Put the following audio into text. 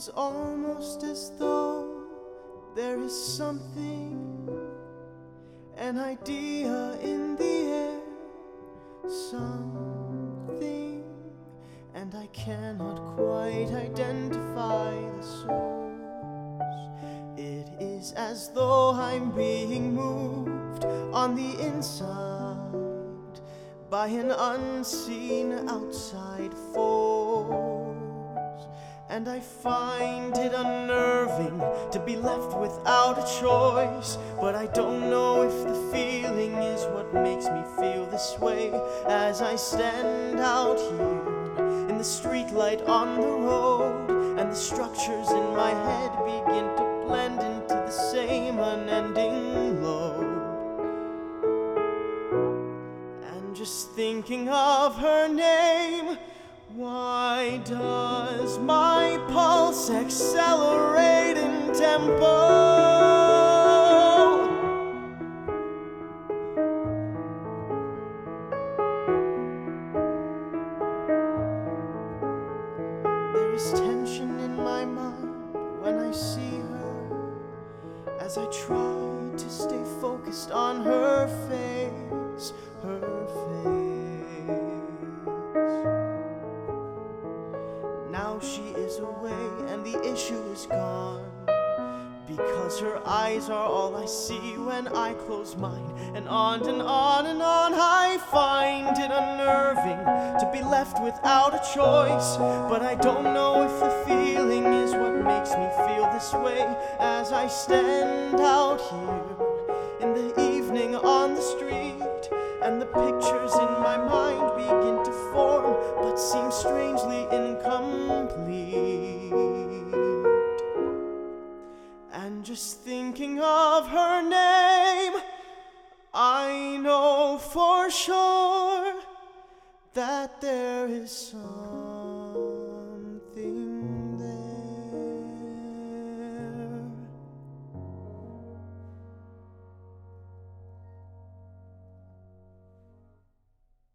It's almost as though there is something, an idea in the air, something, and I cannot quite identify the source. It is as though I'm being moved on the inside by an unseen outside force. And I find it unnerving to be left without a choice. But I don't know if the feeling is what makes me feel this way, as I stand out here in the streetlight on the road, and the structures in my head begin to blend into the same unending load. And just thinking of her name, why does my pulse accelerate in tempo? There is tension in my mind when I see her, as I try to stay focused on her face, her face. Now she is away and the issue is gone, because her eyes are all I see when I close mine. And on and on and on, I find it unnerving to be left without a choice. But I don't know if the feeling is what makes me feel this way, as I stand out here in the evening on the street, and the pictures in my mind begin to form, but seem strangely incomplete. And just thinking of her name, I know for sure that there is some